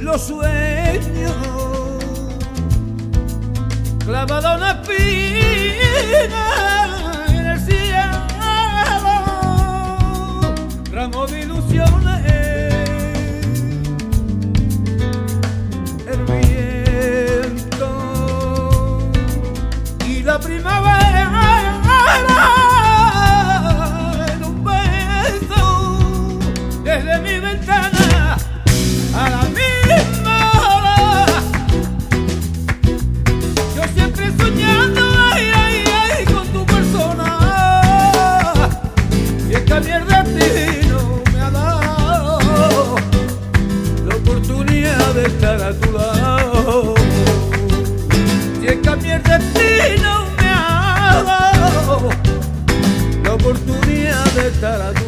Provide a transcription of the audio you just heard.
los sueños, clavada una espina en el cielo, ramo de ilusiones, el viento y la primavera en un beso desde mi ventana a la misma hora. Yo siempre soñando, ay, ay, ay, con tu persona. Y es que mi destino me ha dado la oportunidad de estar a tu lado. Y es que mi destino me ha dado la oportunidad de estar a tu lado.